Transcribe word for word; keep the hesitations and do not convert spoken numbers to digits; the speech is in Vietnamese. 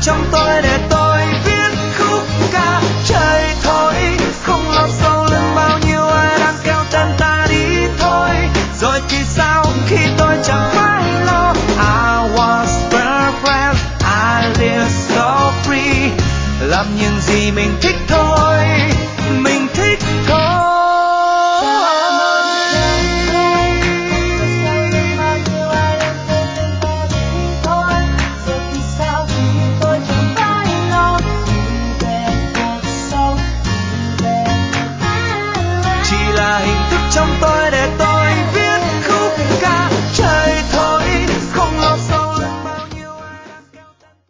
trong tôi để tôi viết khúc ca. Trời thôi không lo sau lưng bao nhiêu ai đang kéo chân ta đi thôi. Rồi thì sao khi tôi chẳng phải lo. I was perfect, I live so free, làm những gì mình thích